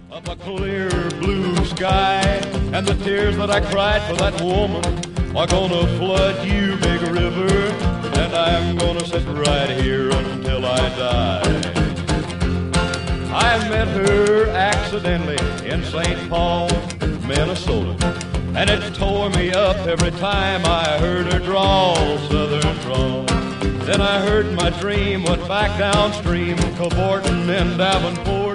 Up a clear blue sky, and the tears that I cried for that woman are gonna flood you, big river, and I'm gonna sit right here until I die. I met her accidentally in St. Paul, Minnesota, and it tore me up every time I heard her drawl, southern drawl. Then I heard my dream went back downstream, cavorting in Davenport.